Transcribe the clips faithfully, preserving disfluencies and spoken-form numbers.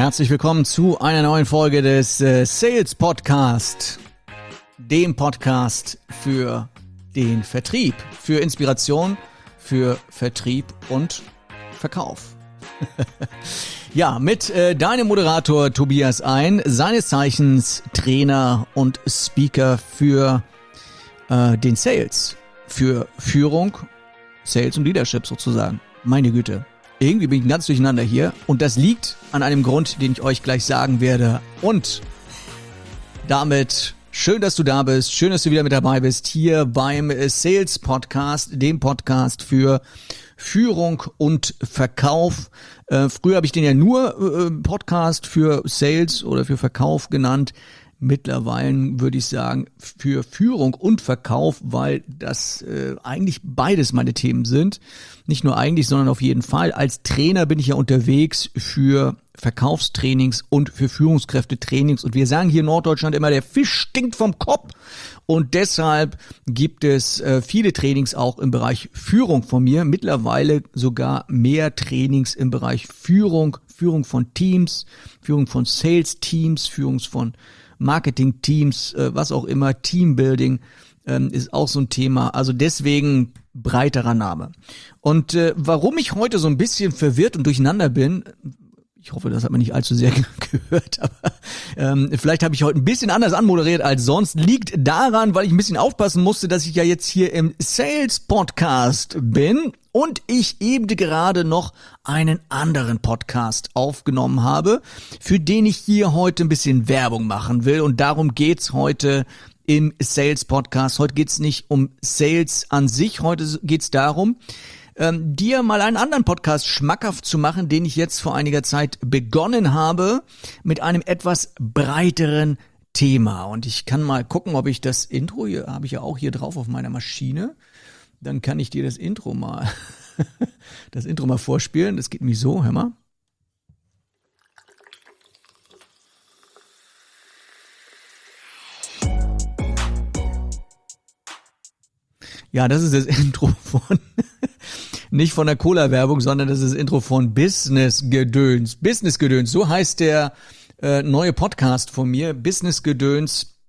Herzlich willkommen zu einer neuen Folge des äh, Sales Podcast, dem Podcast für den Vertrieb, für Inspiration, für Vertrieb und Verkauf. Ja, mit äh, deinem Moderator Tobias Ein, seines Zeichens Trainer und Speaker für äh, den Sales, für Führung, Sales und Leadership sozusagen. Meine Güte. Irgendwie bin ich ganz durcheinander hier und das liegt an einem Grund, den ich euch gleich sagen werde. Und damit schön, dass du da bist, schön, dass du wieder mit dabei bist hier beim Sales Podcast, dem Podcast für Führung und Verkauf. Äh, früher habe ich den ja nur äh, Podcast für Sales oder für Verkauf genannt. Mittlerweile würde ich sagen für Führung und Verkauf, weil das äh, eigentlich beides meine Themen sind. Nicht nur eigentlich, sondern auf jeden Fall. Als Trainer bin ich ja unterwegs für Verkaufstrainings und für Führungskräftetrainings. Und wir sagen hier in Norddeutschland immer, der Fisch stinkt vom Kopf. Und deshalb gibt es äh, viele Trainings auch im Bereich Führung von mir. Mittlerweile sogar mehr Trainings im Bereich Führung, Führung von Teams, Führung von Sales-Teams, Führung von Marketing-Teams, äh, was auch immer, Teambuilding ähm, ist auch so ein Thema. Also deswegen breiterer Name. Und äh, warum ich heute so ein bisschen verwirrt und durcheinander bin, ich hoffe, das hat man nicht allzu sehr gehört, aber ähm, vielleicht habe ich heute ein bisschen anders anmoderiert als sonst. Liegt daran, weil ich ein bisschen aufpassen musste, dass ich ja jetzt hier im Sales Podcast bin und ich eben gerade noch einen anderen Podcast aufgenommen habe, für den ich hier heute ein bisschen Werbung machen will. Und darum geht's heute im Sales Podcast. Heute geht's nicht um Sales an sich, heute geht's darum, Ähm, dir mal einen anderen Podcast schmackhaft zu machen, den ich jetzt vor einiger Zeit begonnen habe, mit einem etwas breiteren Thema. Und ich kann mal gucken, ob ich das Intro, hier habe ich ja auch hier drauf auf meiner Maschine, dann kann ich dir das Intro mal, das Intro mal vorspielen. Das geht nämlich so, hör mal. Ja, das ist das Intro von, nicht von der Cola-Werbung, sondern das ist das Intro von Business-Gedöns. Business-Gedöns, so heißt der äh, neue Podcast von mir, Business-Gedöns.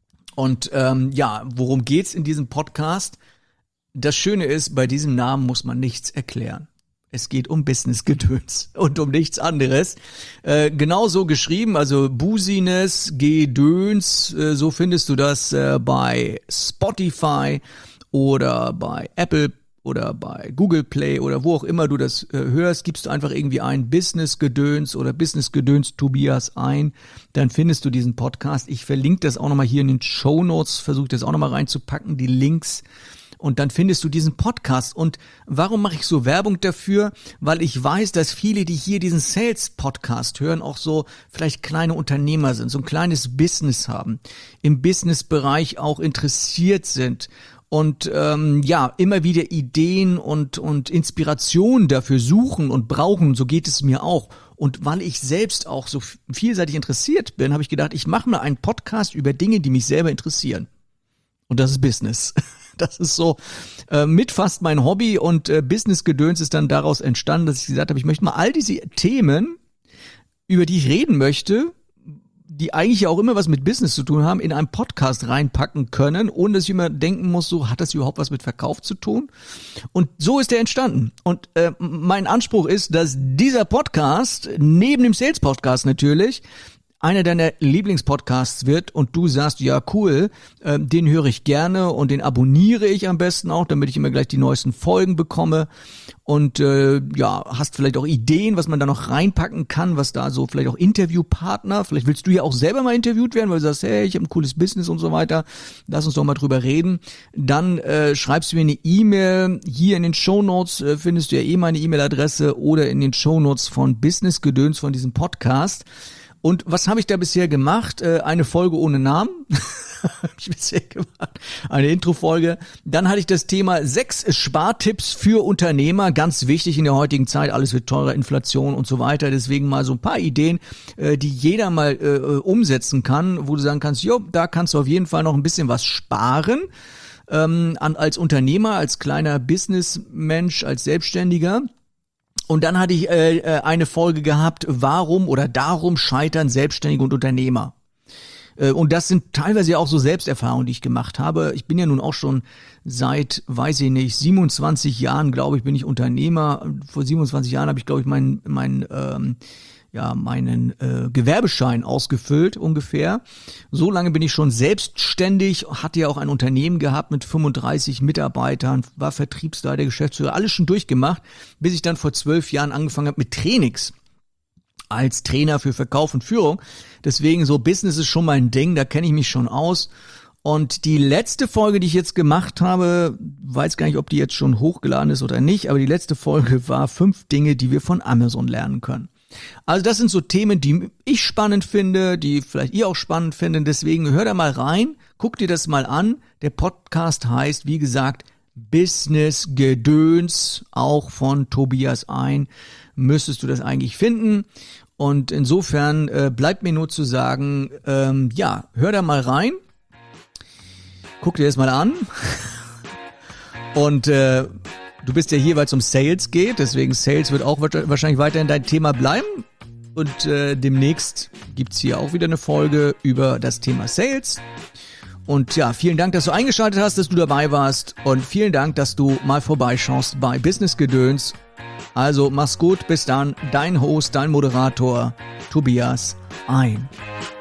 Und ähm, ja, worum geht's in diesem Podcast? Das Schöne ist, bei diesem Namen muss man nichts erklären. Es geht um Business-Gedöns und um nichts anderes. Äh, genauso geschrieben, also Business, Gedöns, äh, so findest du das äh, bei Spotify oder bei Apple oder bei Google Play oder wo auch immer du das äh, hörst, gibst du einfach irgendwie ein Business-Gedöns oder Business-Gedöns Tobias ein, dann findest du diesen Podcast. Ich verlinke das auch nochmal hier in den Shownotes, versuche das auch nochmal reinzupacken, die Links. Und dann findest du diesen Podcast. Und warum mache ich so Werbung dafür? Weil ich weiß, dass viele, die hier diesen Sales-Podcast hören, auch so vielleicht kleine Unternehmer sind, so ein kleines Business haben, im Business-Bereich auch interessiert sind und ähm, ja, immer wieder Ideen und und Inspiration dafür suchen und brauchen. So geht es mir auch. Und weil ich selbst auch so vielseitig interessiert bin, habe ich gedacht, ich mache mal einen Podcast über Dinge, die mich selber interessieren. Und das ist Business. Das ist so äh, mit fast mein Hobby und äh, Business-Gedöns ist dann daraus entstanden, dass ich gesagt habe, ich möchte mal all diese Themen, über die ich reden möchte, die eigentlich ja auch immer was mit Business zu tun haben, in einen Podcast reinpacken können, ohne dass ich immer denken muss, so hat das überhaupt was mit Verkauf zu tun? Und so ist der entstanden. Und äh, mein Anspruch ist, dass dieser Podcast, neben dem Sales-Podcast natürlich, einer deiner Lieblingspodcasts wird und du sagst, ja cool, äh, den höre ich gerne und den abonniere ich am besten auch, damit ich immer gleich die neuesten Folgen bekomme und äh, ja, hast vielleicht auch Ideen, was man da noch reinpacken kann, was da so vielleicht auch Interviewpartner, vielleicht willst du ja auch selber mal interviewt werden, weil du sagst, hey, ich habe ein cooles Business und so weiter, lass uns doch mal drüber reden, dann äh, schreibst du mir eine E-Mail, hier in den Shownotes äh, findest du ja eh meine E-Mail-Adresse oder in den Shownotes von Business-Gedöns von diesem Podcast. Und was habe ich da bisher gemacht? Äh, eine Folge ohne Namen. Habe ich bisher gemacht. Eine Intro-Folge. Dann hatte ich das Thema sechs Spartipps für Unternehmer. Ganz wichtig in der heutigen Zeit. Alles wird teurer, Inflation und so weiter. Deswegen mal so ein paar Ideen, äh, die jeder mal äh, umsetzen kann, wo du sagen kannst, jo, da kannst du auf jeden Fall noch ein bisschen was sparen. Ähm, an, als Unternehmer, als kleiner Businessmensch, als Selbstständiger. Und dann hatte ich äh, eine Folge gehabt, warum oder darum scheitern Selbstständige und Unternehmer. Äh, und das sind teilweise ja auch so Selbsterfahrungen, die ich gemacht habe. Ich bin ja nun auch schon seit, weiß ich nicht, siebenundzwanzig Jahren, glaube ich, bin ich Unternehmer. Vor siebenundzwanzig Jahren habe ich, glaube ich, meinen mein, ähm, ja, meinen äh, Gewerbeschein ausgefüllt ungefähr. So lange bin ich schon selbstständig, hatte ja auch ein Unternehmen gehabt mit fünfunddreißig Mitarbeitern, war Vertriebsleiter, Geschäftsführer, alles schon durchgemacht, bis ich dann vor zwölf Jahren angefangen habe mit Trainings als Trainer für Verkauf und Führung. Deswegen so Business ist schon mein Ding, da kenne ich mich schon aus. Und die letzte Folge, die ich jetzt gemacht habe, weiß gar nicht, ob die jetzt schon hochgeladen ist oder nicht, aber die letzte Folge war fünf Dinge, die wir von Amazon lernen können. Also das sind so Themen, die ich spannend finde, die vielleicht ihr auch spannend findet. Deswegen hör da mal rein, guck dir das mal an. Der Podcast heißt, wie gesagt, Business Gedöns, auch von Tobias Ein. Müsstest du das eigentlich finden. Und insofern äh, bleibt mir nur zu sagen, ähm, ja, hör da mal rein. Guck dir das mal an. Und äh, du bist ja hier, weil es um Sales geht, deswegen Sales wird auch wahrscheinlich weiterhin dein Thema bleiben. Und äh, demnächst gibt's hier auch wieder eine Folge über das Thema Sales. Und ja, vielen Dank, dass du eingeschaltet hast, dass du dabei warst. Und vielen Dank, dass du mal vorbeischaust bei Business Gedöns. Also mach's gut, bis dann. Dein Host, dein Moderator, Tobias Ein.